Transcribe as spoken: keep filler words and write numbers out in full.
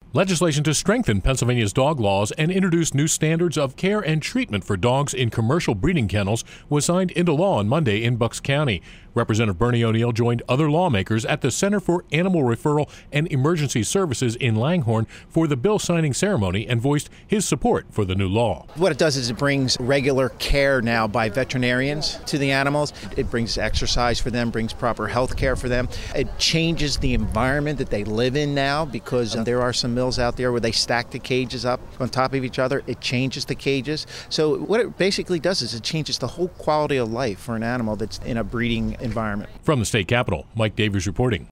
Legislation to strengthen Pennsylvania's dog laws and introduce new standards of care and treatment for dogs in commercial breeding kennels was signed into law on Monday in Bucks County. Representative Bernie O'Neill joined other lawmakers at the Center for Animal Referral and Emergency Services in Langhorne for the bill signing ceremony and voiced his support for the new law. What it does is it brings regular care now by veterinarians to the animals. It brings exercise for them, brings proper health care for them. It changes the environment that they live in now because there are some mills out there where they stack the cages up on top of each other. It changes the cages. So what it basically does is it changes the whole quality of life for an animal that's in a breeding environment. From the state capitol, Mike Davies reporting.